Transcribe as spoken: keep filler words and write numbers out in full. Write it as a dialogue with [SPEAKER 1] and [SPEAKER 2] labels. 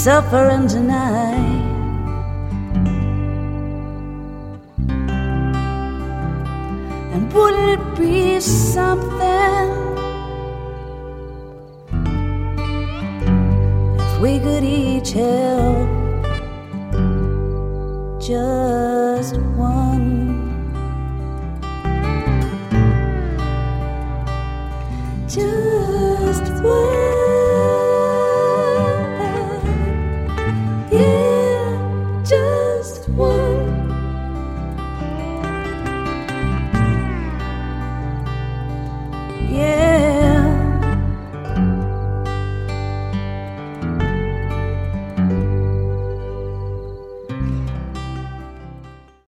[SPEAKER 1] suffering tonight. And wouldn't it be something if we could each help just one? Just